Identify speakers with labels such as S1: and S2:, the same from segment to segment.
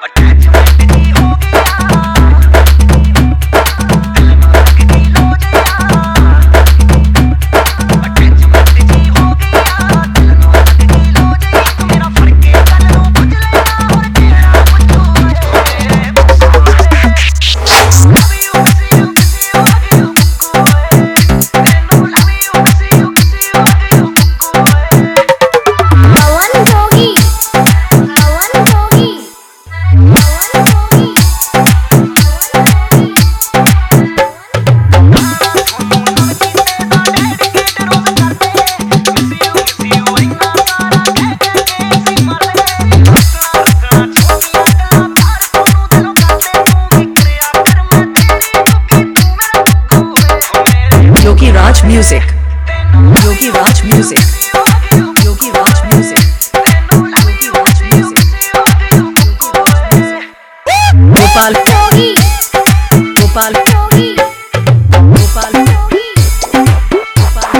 S1: Yogi Raj Music. Yogi Raj Music. Yogi Raj Music. Yogi Raj Music. Gopal Yogi. Gopal Yogi. Gopal Yogi. Gopal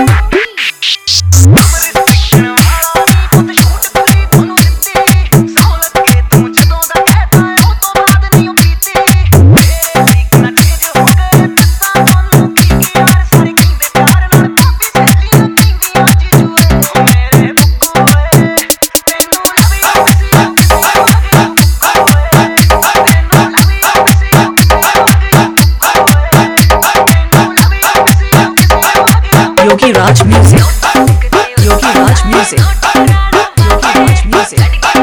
S1: Yogi Raj Music. Yogi Raj Music. Yogi Raj Music.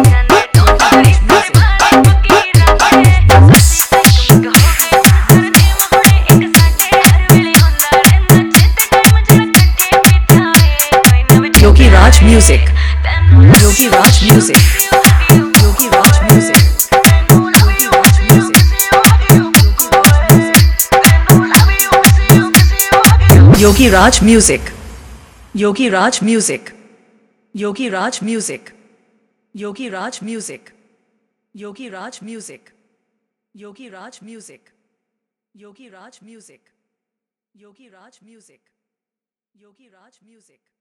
S1: Yogi Raj Music. Yogi Raj Music. Yogi Raj Music. Yogi Raj Music. Yogi Raj Music. Yogi Raj Music. Yogi Raj Music. Yogi Raj Music. Yogi Raj Music. Yogi Raj Music. Yogi Raj Music. Yogi Raj Music.